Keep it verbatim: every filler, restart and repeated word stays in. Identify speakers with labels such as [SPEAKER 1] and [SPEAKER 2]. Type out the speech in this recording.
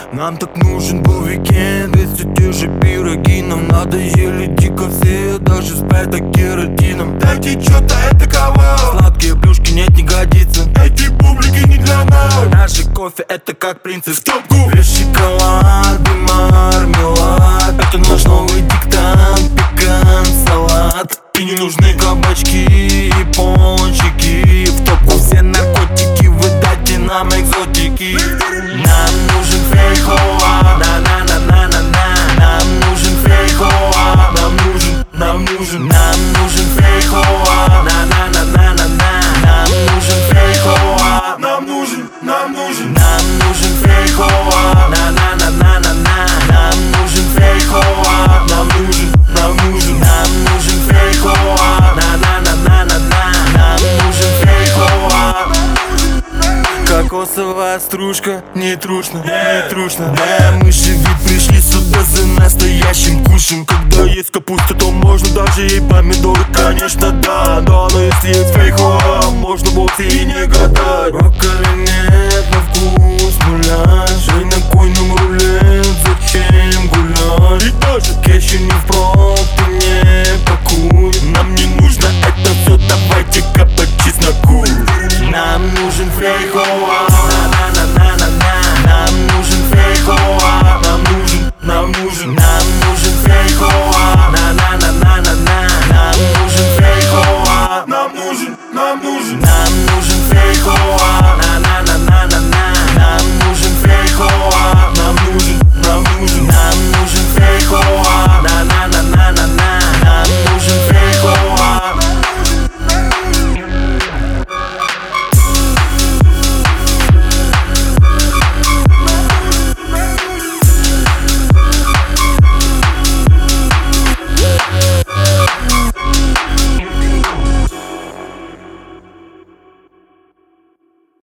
[SPEAKER 1] Нам так нужен был уикенд, ведь все те же пироги нам надоели дико все, даже с бета-кератином. Дайте чё-то этакого, сладкие плюшки нет, не годится. Эти публики не для нас. Наши кофе это как принцип в топку. Без шоколад и мармелад, это наш новый диктант, пикант, салат. И не нужны кабачки и пончики, в топку все наркотики, вы дайте нам экзотики. Нам нужен фейхоа, на-на-на-на-на-на. Нам нужен фейхоа, нам нужен, нам нужен, нам нужен фейхоа, на-на-на-на-на-на. Нам нужен фейхоа, нам нужен, нам нужен, нам нужен фейхоа, на-на-на-на-на-на. Нам нужен фейхоа, нам нужен, нам нужен, нам нужен фейхоа, на-на-на-на-на-на. Нам нужен фейхоа. Кокосовая стружка, не трушно, не трушно. Да, мы же ведь пришли сюда за настоящим кушем. Когда есть капуста, то можно даже и помидоры, конечно, да. Да, но если есть фейхоа, можно вовсе и не гадать. Брокколи нет на вкус, муляж, и на куйном рулет.